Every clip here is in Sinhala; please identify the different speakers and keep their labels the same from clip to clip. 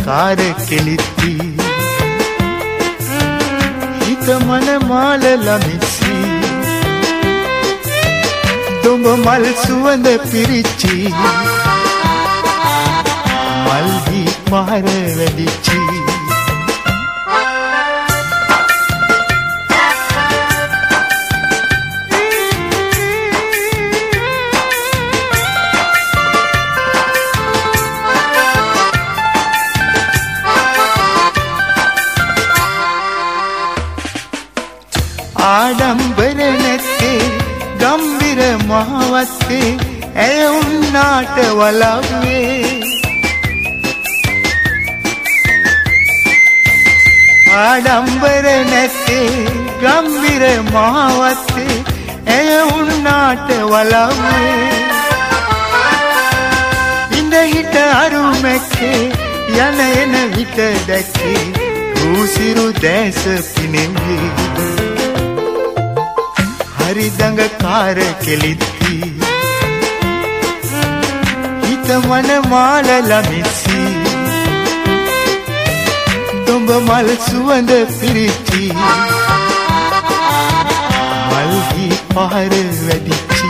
Speaker 1: කාර කෙලිති හිත මන මාලලා මිසි දුඹ මල් සුවඳ පිරිච්චි මල්හි පහර වැඩිච්චි ආඩම්බර නැත්තේ ගම්බිර මහවත්තේ ඇය උන්නාට වලව්වේ ආඩම්බර නැත්තේ ගම්බිර මහවත්තේ ඇය උන්නාට වලව්වේ ඉඳ හිට අරුමැක්කේ යන එන විට දැක්කේ රූසිරු දැස පිනෙව්වේ හරි දඟ කාර කෙලිති හිත මන මාලලා මිසි දුඹ මල් සුවඳ පිරිච්චි මල්හි පහර වැඩිච්චි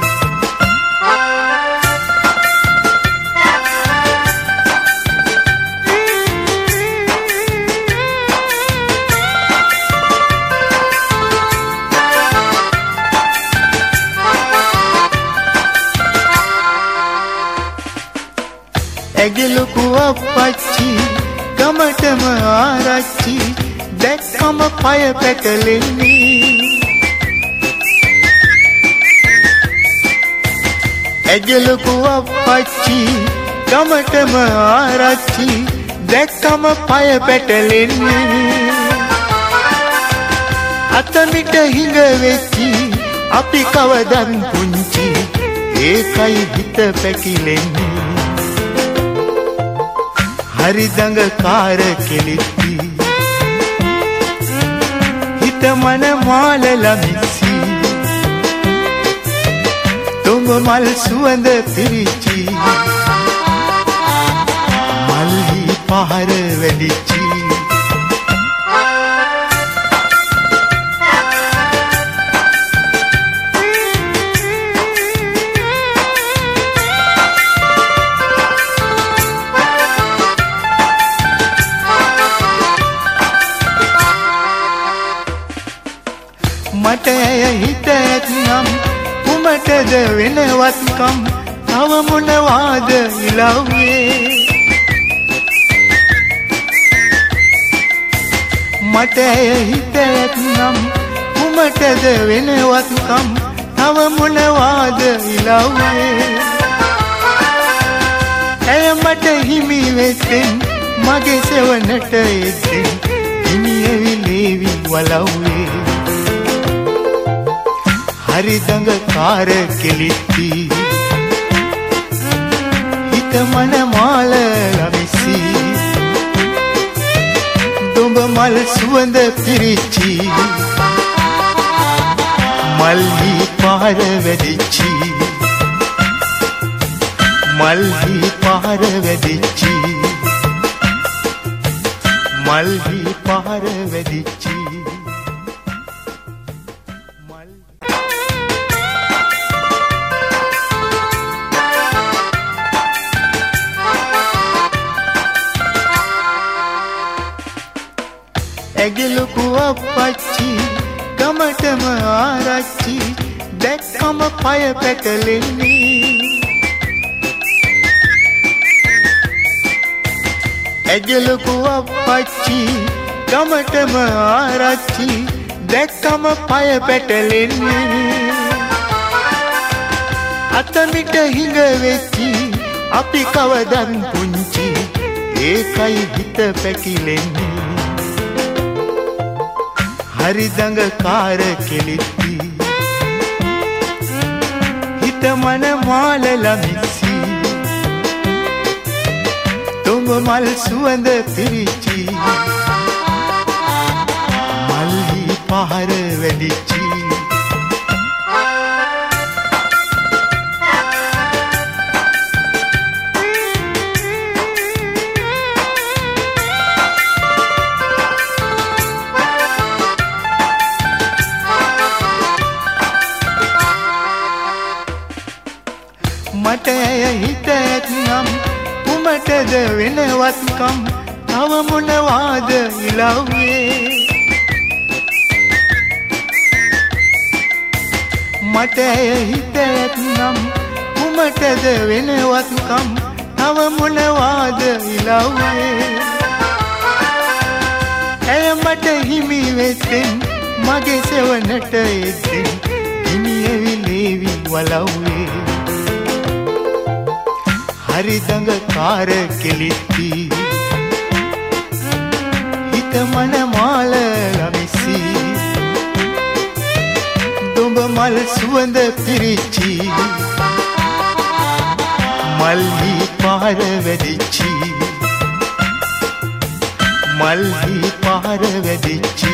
Speaker 1: ඇගිලුකු අපච්චි ගමටම ආරච්චි දැක්කම පය පැටලෙන්නේ ඇගිලුකු අපච්චි ගමටම ආරච්චි දැක්කම පය පැටලෙන්නේ අතමිට හිඟ වෙච්චි අපි කවදන් පුංචි ඒකයි හිත පැකිලෙන්නේ හරි දඟ කාර කෙලිති හිත මන මාලලා මිසි දුඹ මල් සුවඳ පිරිච්චි මල්හි පහර වැඩිච්චි මට ඇය හිත ඇත්නම් කුමටද වෙනවත්කම් තව මොනවාද ඉලව්වේ මට ඇය හිත ඇත්නම් කුමටද වෙනවත්කම් තව මොනවාද ඉලව්වේ ඇය මට හිමි වෙතෙන් මගේ සෙවණට එද්දෙන් හිමි ඇවිලේවි වලව්වේ හරි දඟ කාර කෙලිති හිත මන මාලලා මිසි දුඹ මල් සුවඳ පිරිච්චි මල්හි පහර වැඩිච්චි මල්හි පහර වැඩිච්චි මල්හි පහර වැඩිච්චි ඇගිලුකු අපච්චි ගමටම ආරච්චි දැක්කම පය පැටලෙන්නේ ඇගිලුකු අපච්චි ගමටම ආරච්චි දැක්කම පය පැටලෙන්නේ අතමිට හිඟ වෙච්චි අපි කවදන් පුංචි ඒකයි හිත පැකිලෙන්නේ හරි දඟ කාර කෙලිති හිත මන මාලලා මිසි දුඹ මල් සුවඳ පිරිච්චි මල්හි පහර වැඩිච්චි හිත ඇත්නම් කුමටද වෙනවත්කම් තව මොනවාද ඉලව්වේ මට හිත ඇත්නම් කුමටද වෙනවත්කම් තව මොනවාද ඉලව්වේ ඇය මට හිමි වෙතෙන් මගේ සෙවණට එද්දෙන් හිමි ඇවිලේවි වලව්වේ හරි දඟකාර කෙලිත්ති හිත මන මාල ලමිසි දුඹ මල් සුවඳ පිරිච්චි මල්හි පාර වැදිච්චි මල්හි පාර වැදිච්චි